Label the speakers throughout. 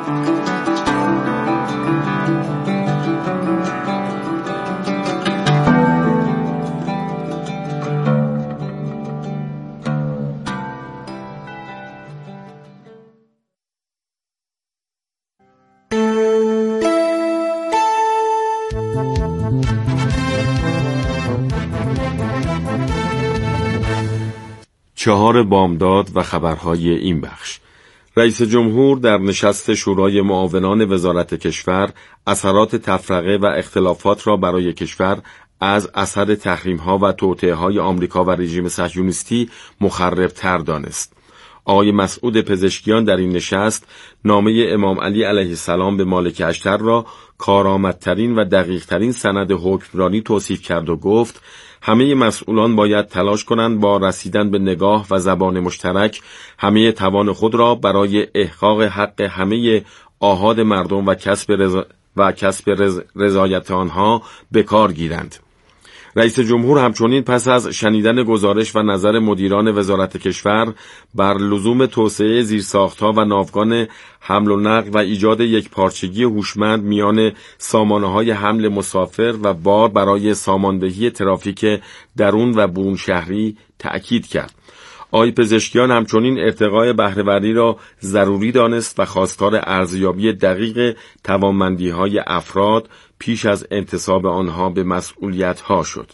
Speaker 1: چهار بامداد و خبرهای این بخش. رئیس جمهور در نشست شورای معاونان وزارت کشور اثرات تفرقه و اختلافات را برای کشور از اثر تحریم‌ها و توطئه‌های آمریکا و رژیم صهیونیستی مخرب‌تر دانست. آقای مسعود پزشکیان در این نشست نامه امام علی علیه السلام به مالک اشتر را کارآمدترین و دقیق‌ترین سند حکمرانی توصیف کرد و گفت همه مسئولان باید تلاش کنند با رسیدن به نگاه و زبان مشترک همه توان خود را برای احقاق حق همه آحاد مردم و کسب رضایت آنها به کار گیرند. رئیس جمهور همچنین پس از شنیدن گزارش و نظر مدیران وزارت کشور بر لزوم توسعه زیرساخت‌ها و ناوگان حمل و نقل و ایجاد یکپارچگی هوشمند میان سامانه‌های حمل مسافر و بار برای ساماندهی ترافیک درون و برون شهری تأکید کرد. آقای پزشکیان همچنین ارتقای بهره‌وری را ضروری دانست و خواستار ارزیابی دقیق توانمندی‌های افراد پیش از انتصاب آنها به مسئولیت‌ها شد.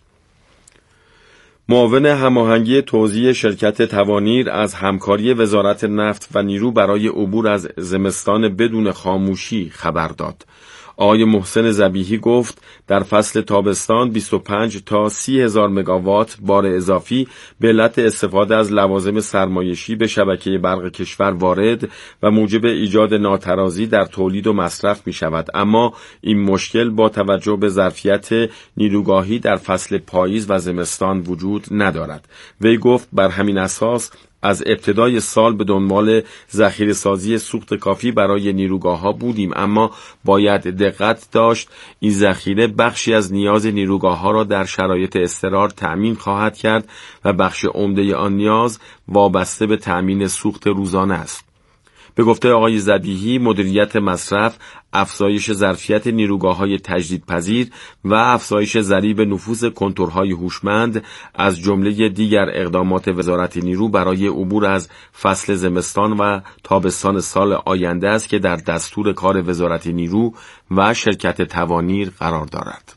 Speaker 1: معاون هماهنگی توزیع شرکت توانیر از همکاری وزارت نفت و نیرو برای عبور از زمستان بدون خاموشی خبر داد. آقای محسن ذبیحی گفت در فصل تابستان 25 تا 30 هزار مگاوات بار اضافی به علت استفاده از لوازم سرمایشی به شبکه برق کشور وارد و موجب ایجاد ناترازی در تولید و مصرف می شود، اما این مشکل با توجه به ظرفیت نیروگاهی در فصل پاییز و زمستان وجود ندارد. وی گفت بر همین اساس از ابتدای سال به دنبال ذخیره‌سازی سوخت کافی برای نیروگاه‌ها بودیم، اما باید دقت داشت این ذخیره بخشی از نیاز نیروگاه‌ها را در شرایط اضطرار تأمین خواهد کرد و بخش عمده آن نیاز وابسته به تأمین سوخت روزانه است. به گفته آقای ذبیحی مدیریت مصرف، افزایش ظرفیت نیروگاه‌های تجدیدپذیر و افزایش ضریب نفوذ کنتورهای هوشمند از جمله دیگر اقدامات وزارت نیرو برای عبور از فصل زمستان و تابستان سال آینده است که در دستور کار وزارت نیرو و شرکت توانیر قرار دارد.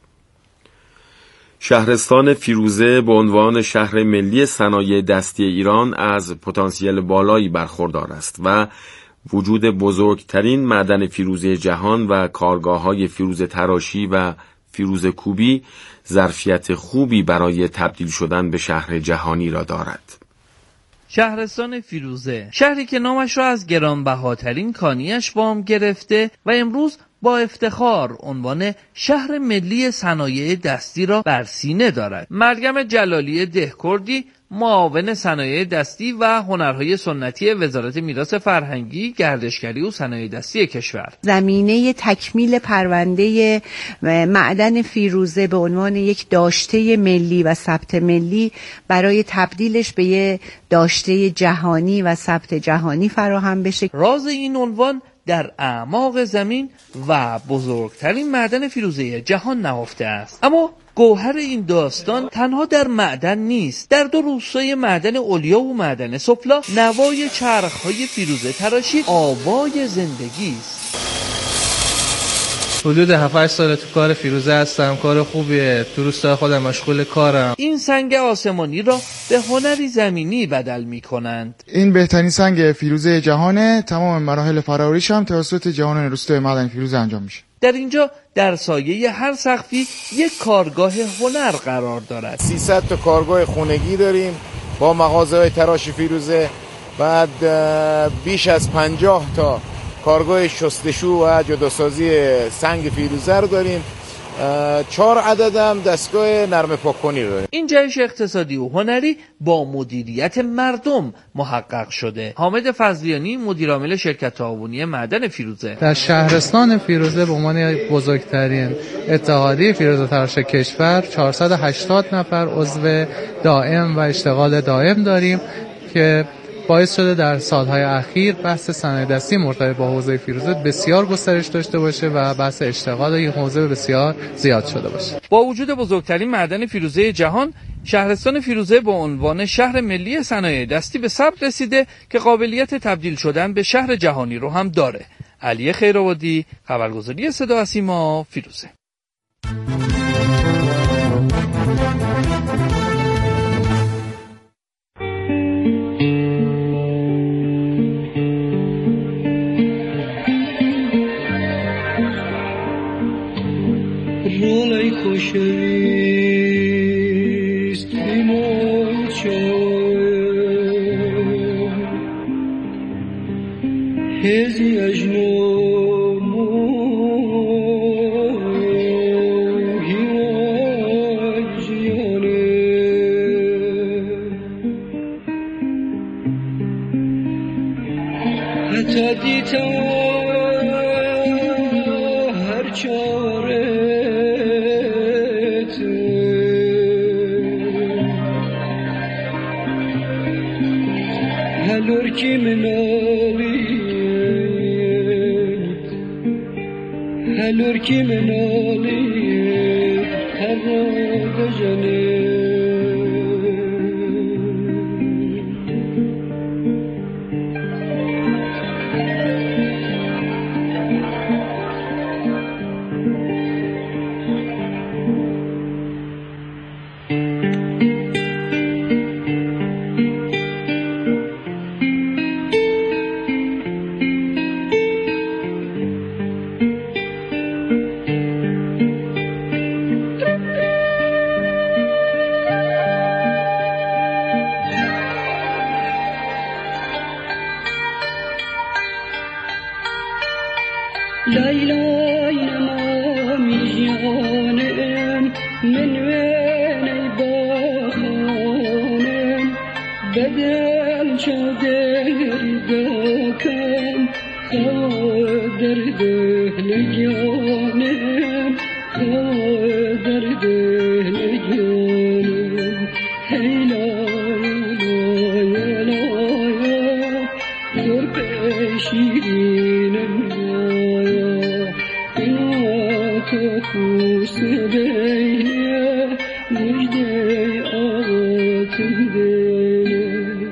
Speaker 1: شهرستان فیروزه به عنوان شهر ملی صنایع دستی ایران از پتانسیل بالایی برخوردار است و وجود بزرگترین معدن فیروزه جهان و کارگاه‌های فیروزه تراشی و فیروزه کوبی ظرفیت خوبی برای تبدیل شدن به شهر جهانی را دارد.
Speaker 2: شهرستان فیروزه، شهری که نامش را از گرانبهاترین کانیش وام گرفته و امروز با افتخار عنوان شهر ملی صنایع دستی را بر سینه دارد. مریم جلالی دهکردی، معاون صنایع دستی و هنرهای سنتی وزارت میراث فرهنگی، گردشگری و صنایع دستی کشور،
Speaker 3: زمینه تکمیل پرونده معدن فیروزه به عنوان یک داشته ملی و ثبت ملی برای تبدیلش به یک داشته جهانی و ثبت جهانی فراهم بشه.
Speaker 2: راز این عنوان در اعماق زمین و بزرگترین معدن فیروزه جهان نهفته است. اما گوهر این داستان تنها در معدن نیست. در دو روستای معدن اولیا و معدن سفلا نوای چرخهای فیروزه تراشی آوای زندگی است.
Speaker 4: حدود 7-8 سال تو کار فیروزه هستم. کار خوبیه. تو روستای خودم مشغول کارم.
Speaker 2: این سنگ آسمانی را به هنری زمینی بدل می کنند.
Speaker 5: این بهترین سنگ فیروزه جهانه. تمام مراحل فراوریش هم توسط جهان روستای معدن فیروزه انجام میشه.
Speaker 2: در اینجا در سایه هر سقفی یک کارگاه هنر قرار دارد.
Speaker 6: 300 تا کارگاه خونگی داریم با مغازه‌های تراش فیروزه، بعد بیش از 50 تا کارگاه شستشو و جداسازی سنگ فیروزه رو داریم. 4 عدد هم دستگاه نرم پاک‌کنی رو داریم.
Speaker 2: این جهش اقتصادی و هنری با مدیریت مردم محقق شده. حامد فضلیانی، مدیر عامل شرکت تعاونی معدن فیروزه،
Speaker 4: در شهرستان فیروزه به عنوان بزرگترین اتحادیه فیروزه تراش کشور 480 نفر عضو دائم و اشتغال دائم داریم که باعث شده در سالهای اخیر بحث صنایع دستی مرتبط با حوزه فیروزه بسیار گسترش داشته باشه و بحث اشتغال این حوزه بسیار زیاد شده باشه.
Speaker 2: با وجود بزرگترین معدن فیروزه جهان، شهرستان فیروزه با عنوان شهر ملی صنایع دستی به ثبت رسیده که قابلیت تبدیل شدن به شهر جهانی رو هم داره. علی خیرآبادی، خبرگزاری صدا و سیما، فیروزه.
Speaker 7: رولای خوشویست بیموچه هزی اجنو هیواجیانه حتی دیتا هر چاره هلور کی منالی هر رو جنه ليلى نمامي جانم من وين باخانم بدل شدر داكم خادر دهل جانم خادر دهل جانم هيلا لا شيرينم تفوس بيني مجدي آغاتم ديني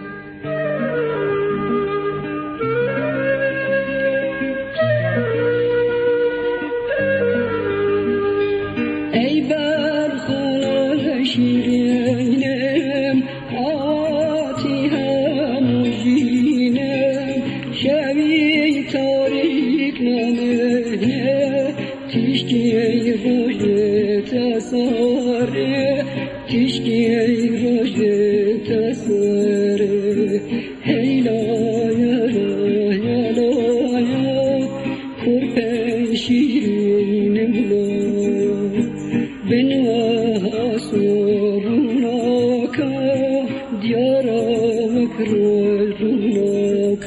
Speaker 7: أي برخال شيرينم عاتها مجينم شبي تاريك نمهنم تشكي روجت ساره تشكي روجت ساره هيلا يا كربشين ملايا بنوها صورناك ديارك روناك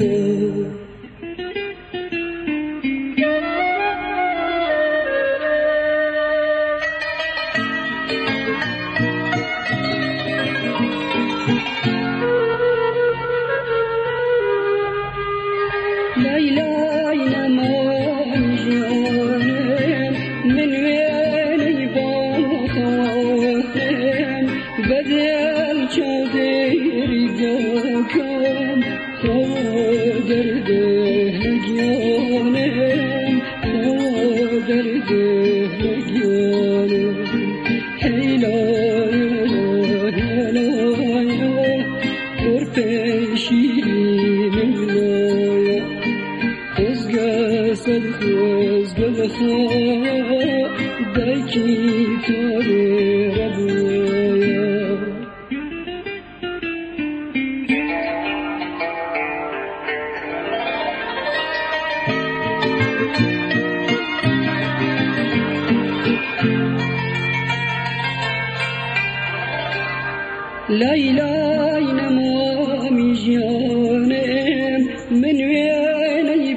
Speaker 7: ليلى نمامي جانم من وين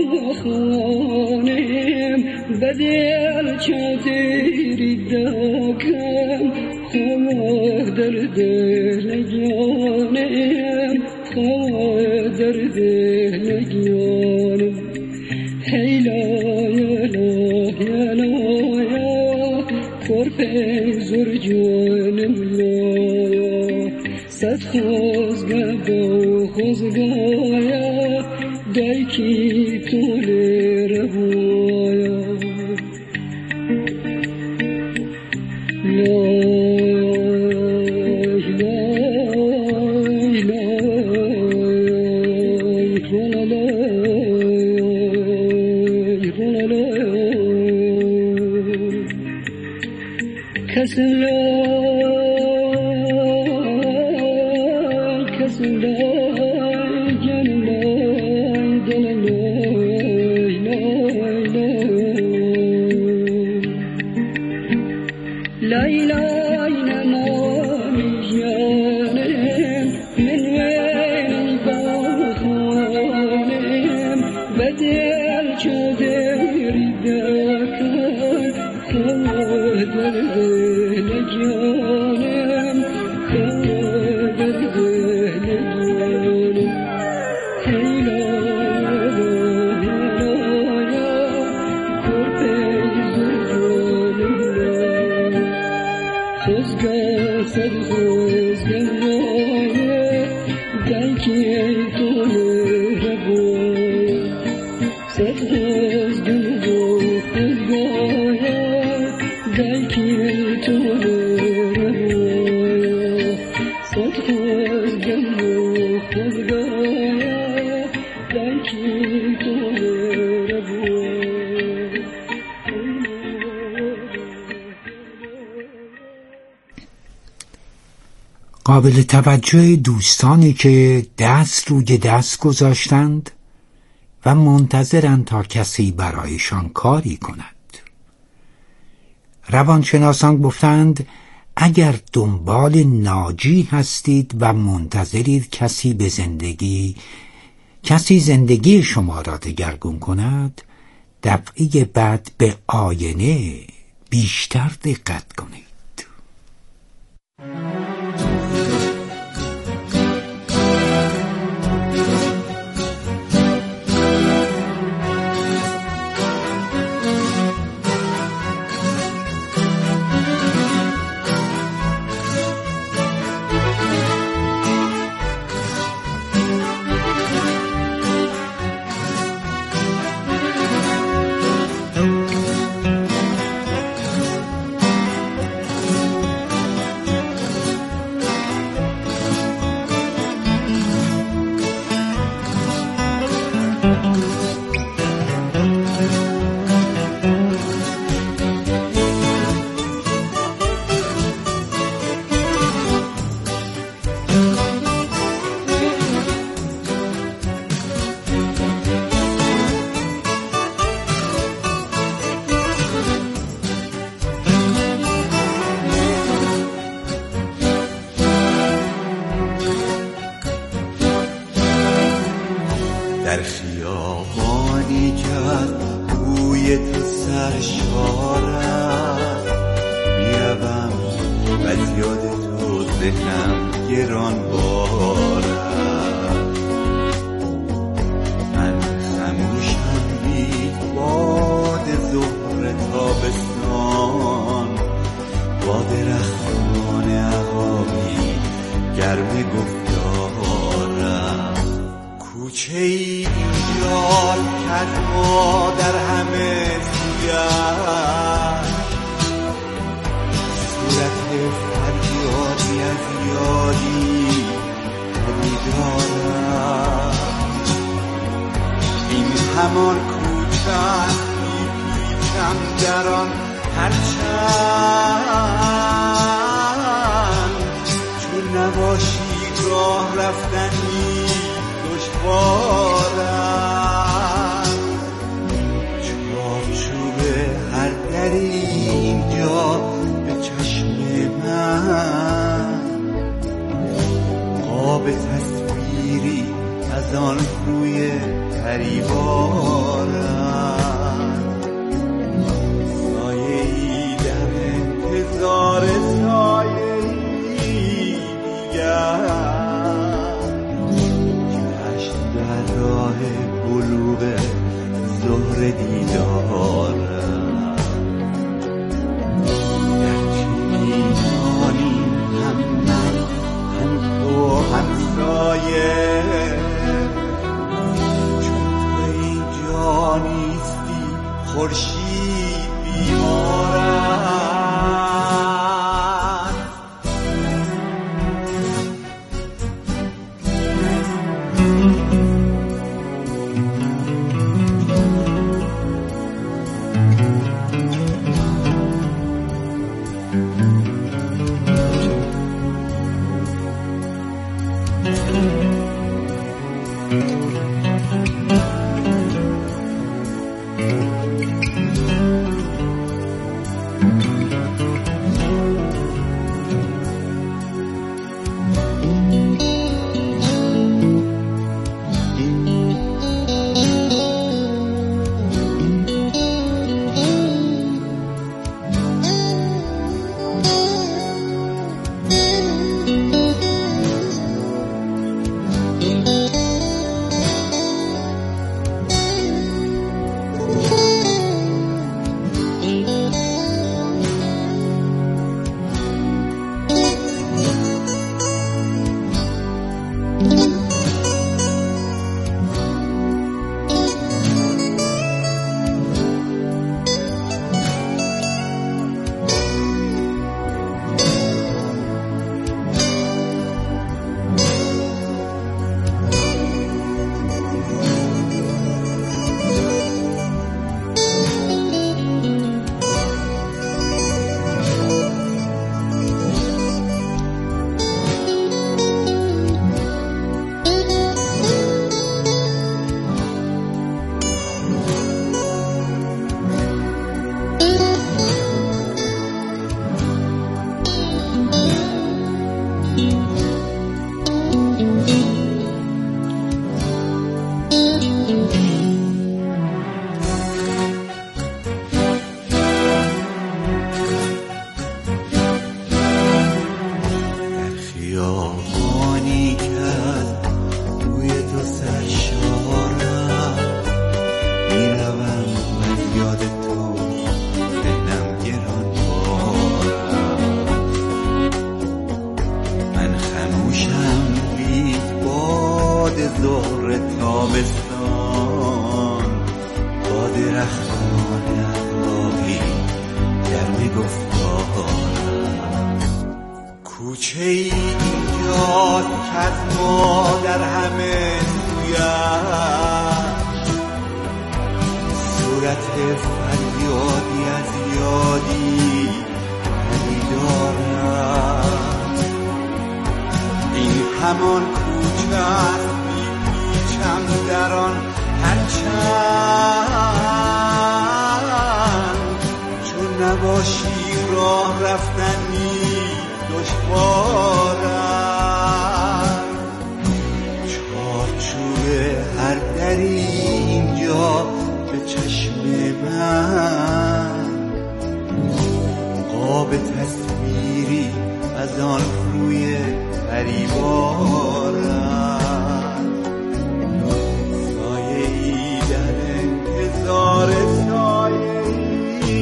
Speaker 7: باخانم بدل چادر داكم خواه در دل جانم خواه درد نگیانم هیلایا کرپه زور جوانم لایا صد خوزگاه با خوزگایا دایکی طول روایا
Speaker 8: قابل توجه دوستانی که دست روی دست گذاشتند و منتظرند تا کسی برایشان کاری کند. روانشناسان گفتند اگر دنبال ناجی هستید و منتظرید کسی زندگی شما را دگرگون کند، دفعه بعد به آینه بیشتر دقت کنید.
Speaker 9: در خیابانی که بوی تو سرشارم میروم و یاد تو ذهنم گران بارم. من خموشم بی باد ظهر تابستان، با درختان عقابی گرم گفتارم. کوچه اینجا کدما در همه سویت، صورت فریادی از یادی می‌دارم. این همان کوچه می‌پیچم در آن هرچند چون نباشی راه رفتنی دشوارم. چارچوب هر دری اینجا به چشم من قاب تصویری از آن روی پریوارم. سایه‌ای در انتظار سایه‌ای دیگر، خورشید بیمارم. همان کوچه است میپیچم در آن هرچند چون نباشی راه رفتنی دشوار است. چارچوب هر دری اینجا به چشم من قاب تصویری از آن روی پریوارم، سایه ای در انتظار سایه ای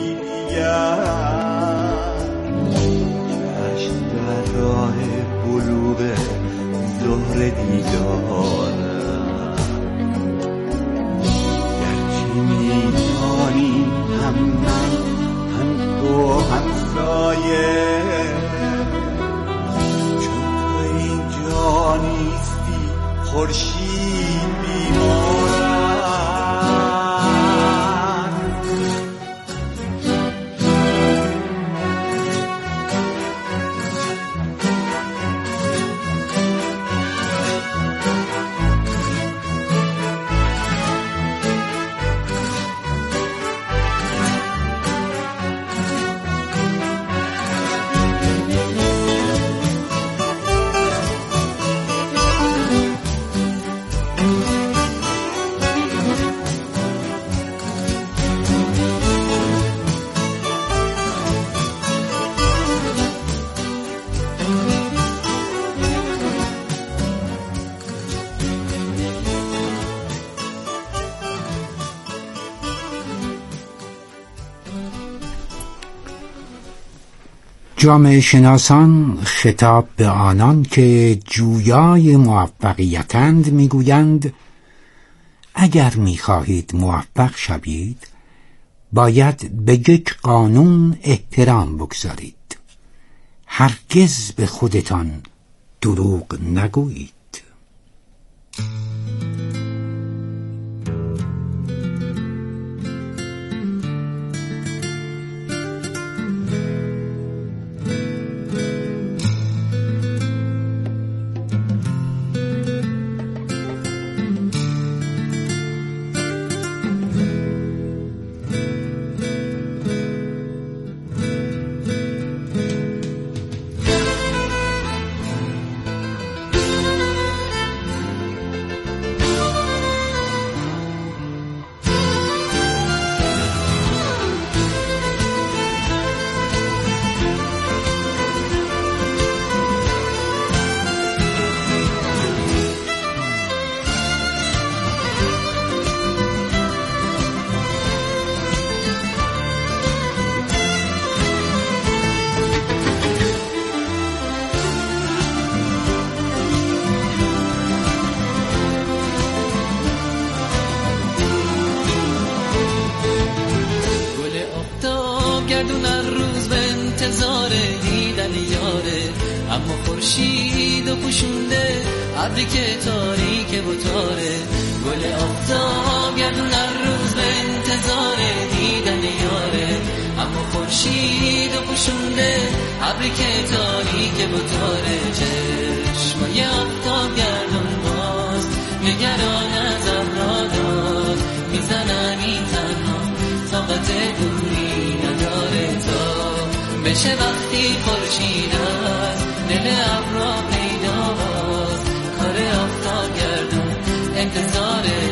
Speaker 9: دیگر، چشم در راه بلوغ ظهر دیدارم. گرچه میدانی هم من هم تو هم سایه نیستی خورشید بیمارم.
Speaker 8: جامعه شناسان خطاب به آنان که جویای موفقیتند میگویند اگر میخواهید موفق شوید باید به یک قانون احترام بگذارید: هرگز به خودتان دروغ نگویید.
Speaker 10: گردون هر روز به انتظار دیدن یاره، اما خورشید و پوشونده ابری که تاریک و تاره. گل آفتاب گردون هر روز به انتظار دیدن یاره، اما خورشید و پوشونده ابری که تاریک و تاره. چشمای آفتاب گردون باز نگران از ابرها داد، میزنن این تنها طاقت دوری نداره تا بشه وقتی خورشید از دل ابرها پیدا باز. کار آفتاب گردون انتظاره.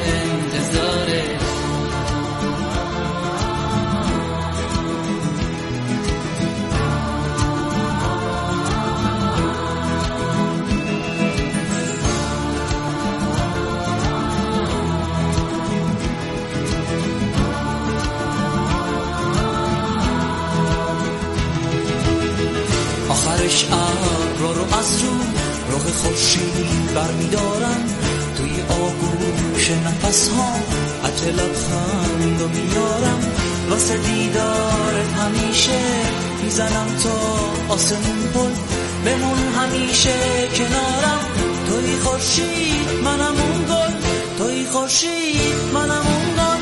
Speaker 11: آخرش ابرها رو از رو رخ خورشید برمیدارن، توی آغوش نفس ها عطر لبخند رو میارم. واسه دیدارت همیشه میزنم تا آسمون پل، بمون همیشه کنارم. توی خورشید منم اون گل، توی خورشید منم اون گل.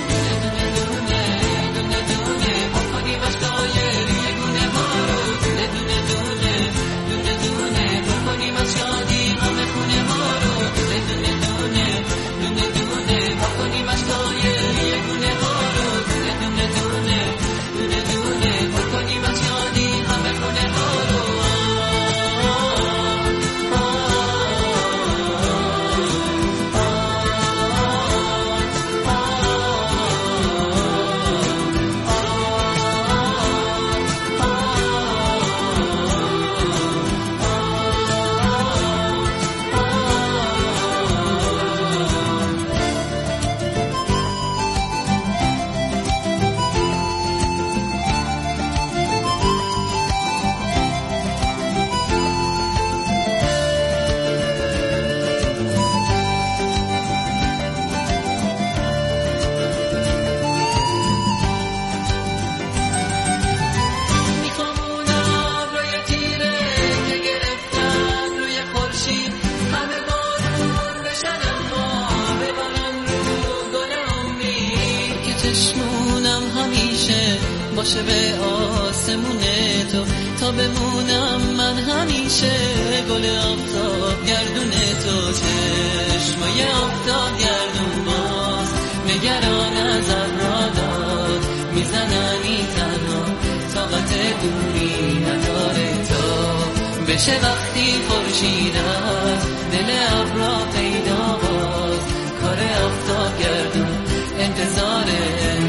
Speaker 10: چشمونم همیشه باشه به آسمون تو، تا بمونم من همیشه گل آفتاب گردون تو. چشمای آفتاب گردون باز نگران از ابرها داد، میزنن این تنها طاقت دوری نداره تا بشه وقتی خورشید از دل ابرها پیدا باز. کار آفتاب گردون انتظاره.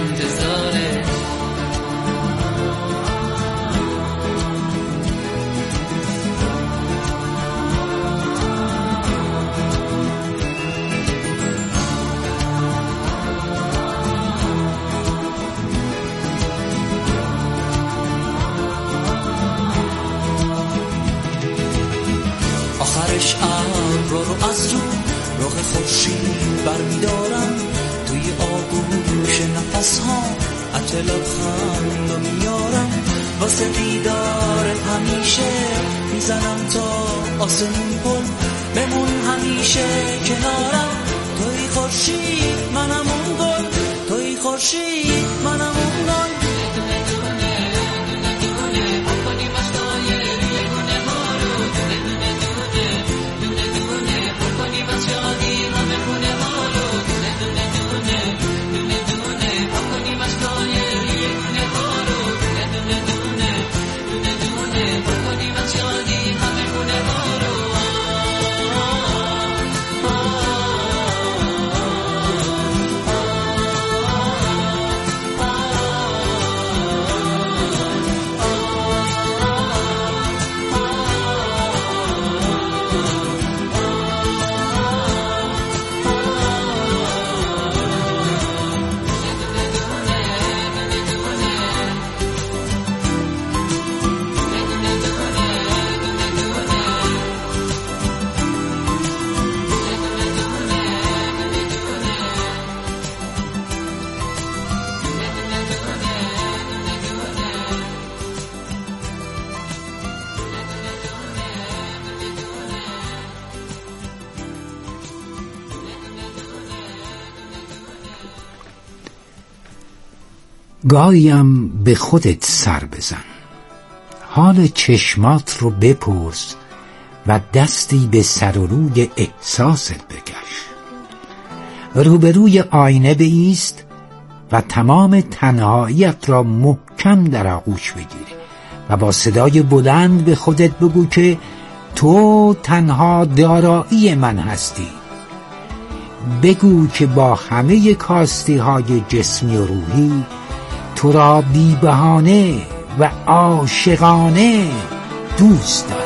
Speaker 11: آخرش ابرها رو از رو رخ خورشید برمیدارم، توی آغوش نفس ها عطر لبخند رو میارم واسه دیدارت همیشه میزنم تا آسمون گل بمون همیشه کنارم توی خورشید منم اون گل توی خورشید منم اون گل
Speaker 8: گاهیم به خودت سر بزن، حال چشمات رو بپرس و دستی به سر و روی احساست بکش. روبروی آینه بایست و تمام تنهاییت را محکم در آغوش بگیر و با صدای بلند به خودت بگو که تو تنها دارایی من هستی. بگو که با همه کاستی های جسمی و روحی تو را بی بهانه و عاشقانه دوست دارم.